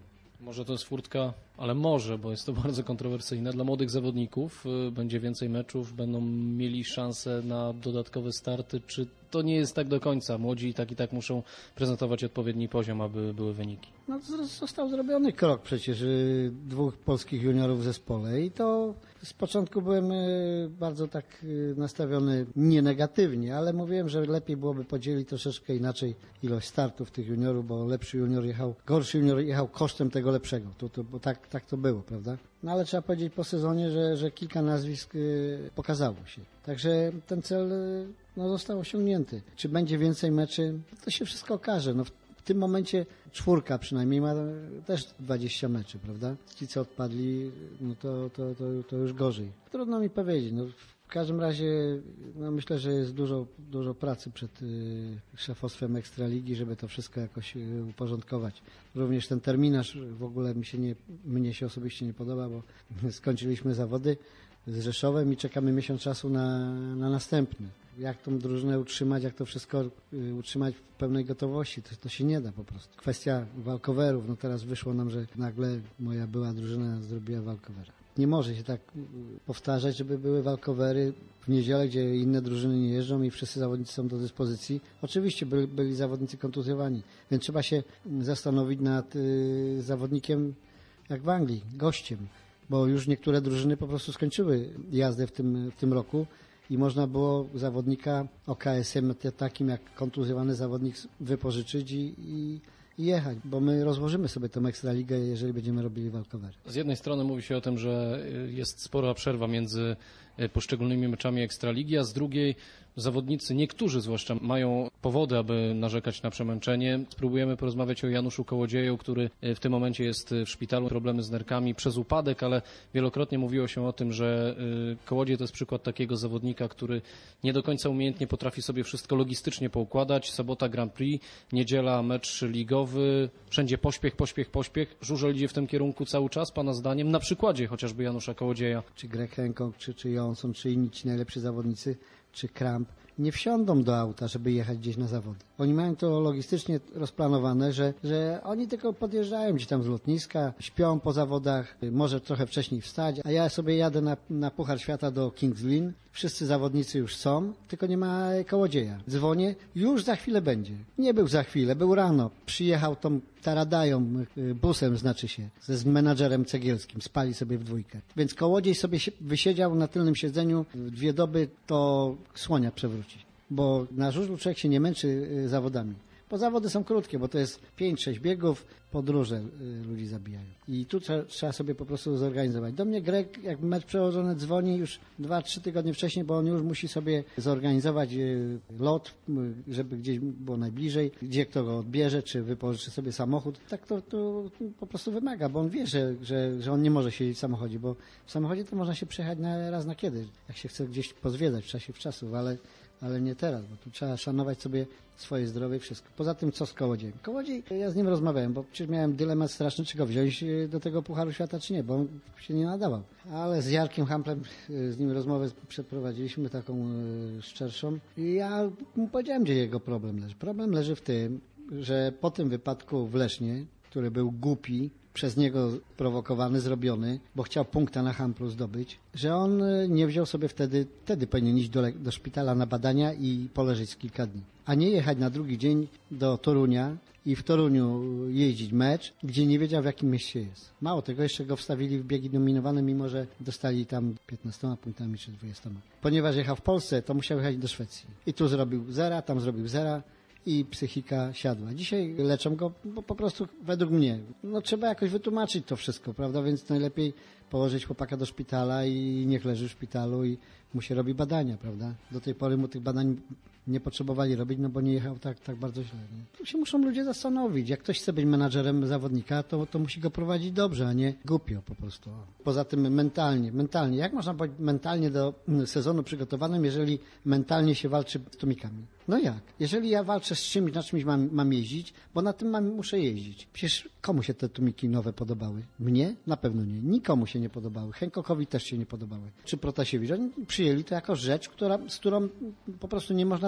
Może to jest furtka, ale może, bo jest to bardzo kontrowersyjne. Dla młodych zawodników y, będzie więcej meczów, będą mieli szansę na dodatkowe starty. Czy to nie jest tak do końca? Młodzi i tak i tak muszą prezentować odpowiedni poziom, aby były wyniki. No, został zrobiony krok przecież y, dwóch polskich juniorów w zespole i to z początku byłem y, bardzo tak y, nastawiony nie negatywnie, ale mówiłem, że lepiej byłoby podzielić troszeczkę inaczej ilość startów tych juniorów, bo lepszy junior jechał, gorszy junior jechał kosztem tego lepszego, to, to, bo tak, tak to było, prawda? No ale trzeba powiedzieć po sezonie, że, że kilka nazwisk y, pokazało się. Także ten cel y, no, został osiągnięty. Czy będzie więcej meczy? To się wszystko okaże. No, w, w tym momencie czwórka przynajmniej ma też dwadzieścia meczy, prawda? Ci, co odpadli, no to, to, to, to już gorzej. Trudno mi powiedzieć. No, w każdym razie no, myślę, że jest dużo, dużo pracy przed y, szefostwem Ekstraligi, żeby to wszystko jakoś y, uporządkować. Również ten terminarz w ogóle mi się nie, mnie się osobiście nie podoba, bo skończyliśmy zawody z Rzeszowem i czekamy miesiąc czasu na, na następny. Jak tą drużynę utrzymać, jak to wszystko y, utrzymać w pełnej gotowości, to, to się nie da po prostu. Kwestia walkowerów, no teraz wyszło nam, że nagle moja była drużyna zrobiła walkowera. Nie może się tak y, powtarzać, żeby były walkowery w niedzielę, gdzie inne drużyny nie jeżdżą i wszyscy zawodnicy są do dyspozycji. Oczywiście byli, byli zawodnicy kontuzjowani, więc trzeba się zastanowić nad y, zawodnikiem jak w Anglii, gościem, bo już niektóre drużyny po prostu skończyły jazdę w tym, w tym roku i można było zawodnika O K S M takim jak kontuzjowany zawodnik wypożyczyć i, i, i jechać, bo my rozłożymy sobie tę Ekstraligę, jeżeli będziemy robili walkowery. Z jednej strony mówi się o tym, że jest spora przerwa między poszczególnymi meczami Ekstraligi, a z drugiej zawodnicy, niektórzy zwłaszcza, mają powody, aby narzekać na przemęczenie. Spróbujemy porozmawiać o Januszu Kołodzieju, który w tym momencie jest w szpitalu, problemy z nerkami przez upadek, ale wielokrotnie mówiło się o tym, że Kołodziej to jest przykład takiego zawodnika, który nie do końca umiejętnie potrafi sobie wszystko logistycznie poukładać. Sobota Grand Prix, niedziela mecz ligowy, wszędzie pośpiech, pośpiech, pośpiech. Żużel idzie w tym kierunku cały czas, pana zdaniem, na przykładzie chociażby Janusza Kołodzieja. Czy Greg Hancock, czy, czy Johnson, czy inni ci najlepsi zawodnicy, czy Kramp, nie wsiądą do auta, żeby jechać gdzieś na zawody. Oni mają to logistycznie rozplanowane, że, że oni tylko podjeżdżają gdzieś tam z lotniska, śpią po zawodach, może trochę wcześniej wstać, a ja sobie jadę na, na Puchar Świata do Kings Lynn. Wszyscy zawodnicy już są, tylko nie ma Kołodzieja. Dzwonię, już za chwilę będzie. Nie był za chwilę, był rano. Przyjechał tą taradają, busem znaczy się, ze menadżerem Cegielskim. Spali sobie w dwójkę. Więc Kołodziej sobie wysiedział na tylnym siedzeniu dwie doby, to słonia przewrócić. Bo na żużlu człowiek się nie męczy zawodami. Bo zawody są krótkie, bo to jest pięć sześć biegów, podróże y, ludzi zabijają. I tu trzeba, trzeba sobie po prostu zorganizować. Do mnie Greg, jak mecz przełożony, dzwoni już dwa trzy tygodnie wcześniej, bo on już musi sobie zorganizować y, lot, y, żeby gdzieś było najbliżej, gdzie kto go odbierze, czy wypożyczy sobie samochód. Tak to, to po prostu wymaga, bo on wie, że, że, że on nie może siedzieć w samochodzie, bo w samochodzie to można się przejechać na, raz na kiedy, jak się chce gdzieś pozwiedzać w czasie czasów, ale ale nie teraz, bo tu trzeba szanować sobie swoje zdrowie i wszystko. Poza tym, co z Kołodziejem? Kołodziej, ja z nim rozmawiałem, bo przecież miałem dylemat straszny, czy go wziąć do tego Pucharu Świata, czy nie, bo on się nie nadawał. Ale z Jarkiem Hamplem, z nim rozmowę przeprowadziliśmy taką szczerszą i ja mu powiedziałem, gdzie jego problem leży. Problem leży w tym, że po tym wypadku w Lesznie, który był głupi, przez niego prowokowany, zrobiony, bo chciał punkta na Hamplu zdobyć, że on nie wziął sobie wtedy, wtedy powinien iść do, do szpitala na badania i poleżeć kilka dni. A nie jechać na drugi dzień do Torunia i w Toruniu jeździć mecz, gdzie nie wiedział, w jakim mieście jest. Mało tego, jeszcze go wstawili w biegi nominowane, mimo że dostali tam piętnastoma punktami czy dwudziestoma. Ponieważ jechał w Polsce, to musiał jechać do Szwecji. I tu zrobił zera, tam zrobił zera. I psychika siadła. Dzisiaj leczą go, bo po prostu według mnie, no trzeba jakoś wytłumaczyć to wszystko, prawda, więc najlepiej położyć chłopaka do szpitala i niech leży w szpitalu i mu się robi badania, prawda. Do tej pory mu tych badań nie potrzebowali robić, no bo nie jechał tak, tak bardzo źle. Nie? Tu się muszą ludzie zastanowić. Jak ktoś chce być menadżerem zawodnika, to, to musi go prowadzić dobrze, a nie głupio po prostu. Poza tym mentalnie, mentalnie. Jak można być mentalnie do sezonu przygotowanym, jeżeli mentalnie się walczy z tłumikami? No jak? Jeżeli ja walczę z czymś, na czymś mam, mam jeździć, bo na tym mam, muszę jeździć. Przecież komu się te tłumiki nowe podobały? Mnie? Na pewno nie. Nikomu się nie podobały. Hancockowi też się nie podobały. Czy Protasiewicz? Oni przyjęli to jako rzecz, która, z którą po prostu nie można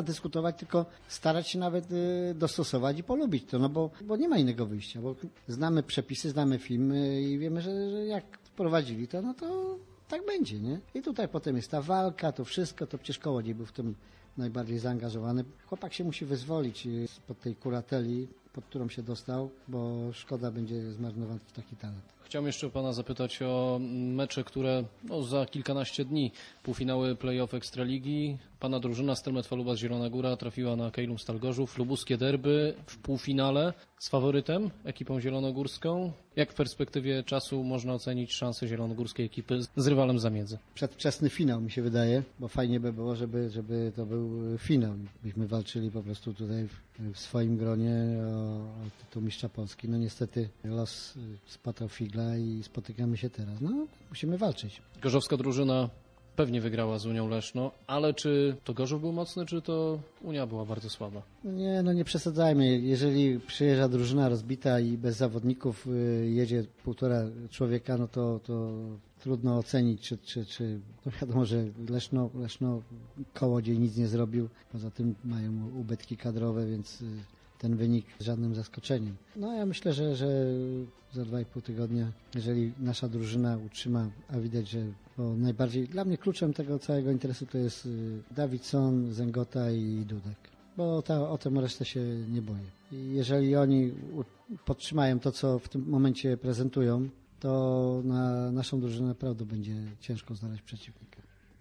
dyskutować, tylko starać się nawet y, dostosować i polubić to, no bo, bo nie ma innego wyjścia, bo znamy przepisy, znamy filmy i wiemy, że, że jak prowadzili to, no to tak będzie, nie? I tutaj potem jest ta walka, to wszystko, to przecież Kołodziej był w tym najbardziej zaangażowany. Chłopak się musi wyzwolić spod tej kurateli, pod którą się dostał, bo szkoda będzie zmarnować taki talent. Chciałem jeszcze pana zapytać o mecze, które no, za kilkanaście dni, półfinały play-off Ekstraligi. Pana drużyna Stelmet Falubas Zielona Góra trafiła na Kejlum Stal Gorzów. Lubuskie derby w półfinale z faworytem, ekipą zielonogórską. Jak w perspektywie czasu można ocenić szanse zielonogórskiej ekipy z rywalem zamiedzy? Przedwczesny finał mi się wydaje, bo fajnie by było, żeby, żeby to był finał. Byśmy walczyli po prostu tutaj w, w swoim gronie o, o tytuł mistrza Polski. No niestety los spadł figla i spotykamy się teraz. No musimy walczyć. Gorzowska drużyna pewnie wygrała z Unią Leszno, ale czy to Gorzów był mocny, czy to Unia była bardzo słaba? Nie, no nie przesadzajmy. Jeżeli przyjeżdża drużyna rozbita i bez zawodników y, jedzie półtora człowieka, no to, to trudno ocenić, czy, czy, czy no wiadomo, że Leszno, Leszno Kołodziej nic nie zrobił. Poza tym mają ubytki kadrowe, więc y, ten wynik żadnym zaskoczeniem. No ja myślę, że, że za dwa i pół tygodnia, jeżeli nasza drużyna utrzyma, a widać, że bo najbardziej dla mnie kluczem tego całego interesu to jest Davidson, Zęgota i Dudek. Bo ta, o tę resztę się nie boję. I jeżeli oni podtrzymają to, co w tym momencie prezentują, to na naszą drużynę naprawdę będzie ciężko znaleźć przeciwnika.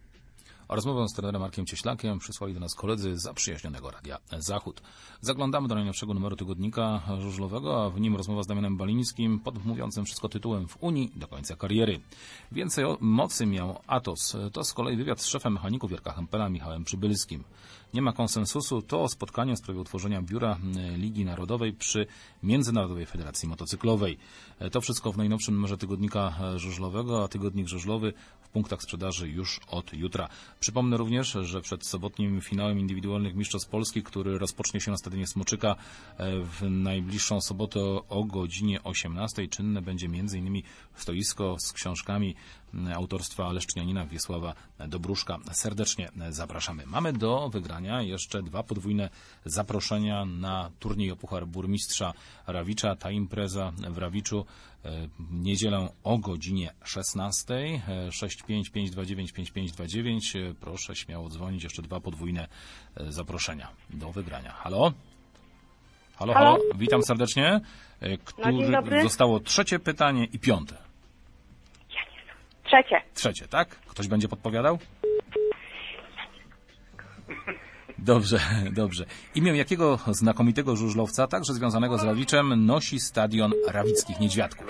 A rozmowę z trenerem Markiem Cieślakiem przysłali do nas koledzy z zaprzyjaźnionego Radia Zachód. Zaglądamy do najnowszego numeru tygodnika żużlowego, a w nim rozmowa z Damianem Balińskim pod mówiącym wszystko tytułem W Unii do końca kariery. Więcej mocy miał Atos. To z kolei wywiad z szefem mechaników Jarka Hempela Michałem Przybylskim. Nie ma konsensusu, to spotkanie w sprawie utworzenia biura Ligi Narodowej przy Międzynarodowej Federacji Motocyklowej. To wszystko w najnowszym numerze tygodnika żużlowego, a tygodnik żużlowy w punktach sprzedaży już od jutra. Przypomnę również, że przed sobotnim finałem indywidualnych mistrzostw Polski, który rozpocznie się na stadionie Smoczyka w najbliższą sobotę o godzinie osiemnastej, czynne będzie m.in. stoisko z książkami autorstwa leszczynianina Wiesława Dobruszka. Serdecznie zapraszamy. Mamy do wygrania jeszcze dwa podwójne zaproszenia na turniej o Puchar Burmistrza Rawicza. Ta impreza w Rawiczu niedzielę o godzinie szesnastej. sześć pięć pięć dwa dziewięć pięć pięć dwa dziewięć. Proszę śmiało dzwonić. Jeszcze dwa podwójne zaproszenia do wygrania. Halo? Halo, halo. halo. Witam serdecznie. Który no, zostało trzecie pytanie i piąte. Trzecie. Trzecie, tak? Ktoś będzie podpowiadał? Dobrze, dobrze. Imię jakiego znakomitego żużlowca, także związanego z Rawiczem, nosi stadion Rawickich Niedźwiadków?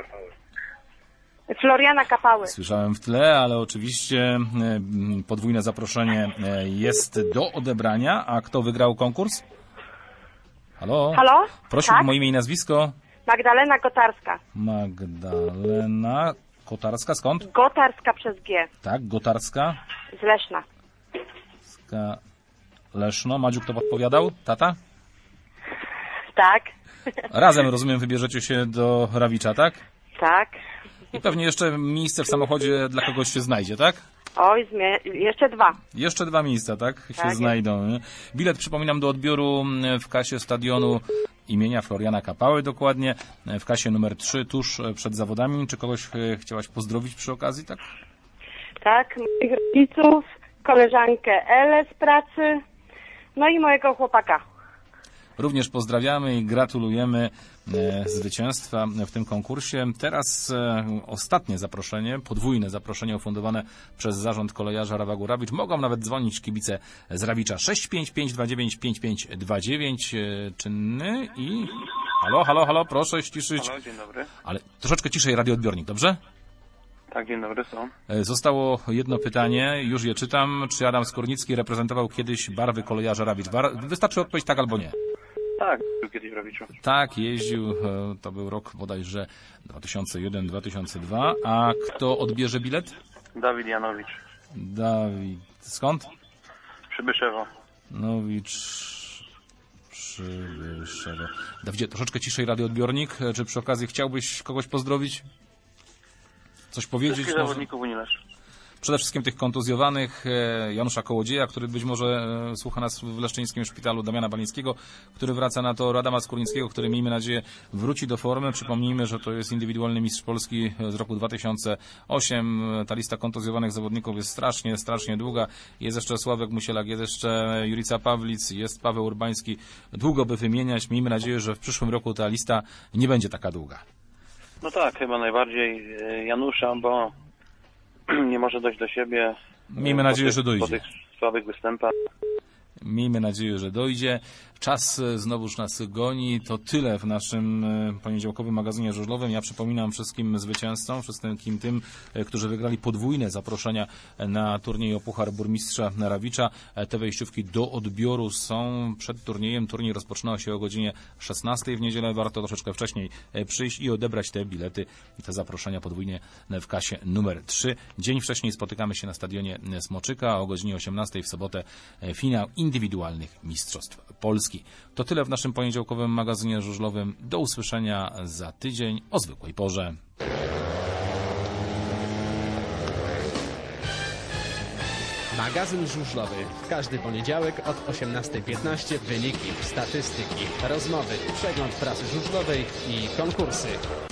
Floriana Kapały. Słyszałem w tle, ale oczywiście podwójne zaproszenie jest do odebrania. A kto wygrał konkurs? Halo? Halo? Prosiłbym tak? o imię i nazwisko. Magdalena Gotarska. Magdalena Kotarska, skąd? Gotarska przez G. Tak, Gotarska. Z Leszna. Ska... Leszno. Madziu, kto podpowiadał? Tata? Tak. Razem, rozumiem, wybierzecie się do Rawicza, tak? Tak. I pewnie jeszcze miejsce w samochodzie dla kogoś się znajdzie, tak? Oj, zmie- jeszcze dwa. Jeszcze dwa miejsca, tak? Się tak znajdą. Nie? Bilet, przypominam, do odbioru w kasie stadionu imienia Floriana Kapały dokładnie, w kasie numer trzy, tuż przed zawodami. Czy kogoś chciałaś pozdrowić przy okazji, tak? Tak, moich rodziców, koleżankę Elę z pracy, no i mojego chłopaka. Również pozdrawiamy i gratulujemy e, zwycięstwa w tym konkursie. Teraz e, ostatnie zaproszenie, podwójne zaproszenie ufundowane przez Zarząd Kolejarza Rawagu Rawicz. Mogą nawet dzwonić kibice z Rawicza. sześć pięć pięć dwa dziewięć pięć pięć dwa dziewięć e, czynny i... Halo, halo, halo, proszę ściszyć. Halo, dzień dobry. Ale troszeczkę ciszej radioodbiornik, dobrze? Tak, dzień dobry, są. Zostało jedno pytanie, już je czytam. Czy Adam Skórnicki reprezentował kiedyś barwy Kolejarza Rawicz? Wystarczy odpowiedź tak albo nie. Tak, był kiedyś w Rawiczu. Tak, jeździł, to był rok bodajże dwa tysiące jeden dwa tysiące dwa. A kto odbierze bilet? Dawid Janowicz. Dawid, skąd? Przybyszewo. Nowicz, Przybyszewo. Dawidzie, troszeczkę ciszej radioodbiornik. Czy przy okazji chciałbyś kogoś pozdrowić? Coś powiedzieć? Wszystkich zawodników Unii Leszno. przede wszystkim tych kontuzjowanych, e, Janusza Kołodzieja, który być może e, słucha nas w Leszczyńskim Szpitalu, Damiana Balińskiego, który wraca na tor, Adama Skórnickiego, który miejmy nadzieję wróci do formy. Przypomnijmy, że to jest indywidualny mistrz Polski z roku dwa tysiące ósmego. Ta lista kontuzjowanych zawodników jest strasznie, strasznie długa. Jest jeszcze Sławek Musielak, jest jeszcze Jurica Pawlic, jest Paweł Urbański. Długo by wymieniać. Miejmy nadzieję, że w przyszłym roku ta lista nie będzie taka długa. No tak, chyba najbardziej Janusza, bo nie może dojść do siebie. Miejmy nadzieję, tych, że dojdzie. Po tych słabych występach. Miejmy nadzieję, że dojdzie. Czas znowuż nas goni. To tyle w naszym poniedziałkowym magazynie żużlowym. Ja przypominam wszystkim zwycięzcom, wszystkim tym, którzy wygrali podwójne zaproszenia na turniej o Puchar Burmistrza Rawicza. Te wejściówki do odbioru są przed turniejem. Turniej rozpoczyna się o godzinie szesnastej w niedzielę. Warto troszeczkę wcześniej przyjść i odebrać te bilety i te zaproszenia podwójnie w kasie numer trzy. Dzień wcześniej spotykamy się na stadionie Smoczyka. O godzinie osiemnastej w sobotę finał indywidualnych Mistrzostw Polski. To tyle w naszym poniedziałkowym magazynie żużlowym. Do usłyszenia za tydzień o zwykłej porze. Magazyn żużlowy. W każdy poniedziałek od osiemnastej piętnaście wyniki, statystyki, rozmowy, przegląd prasy żużlowej i konkursy.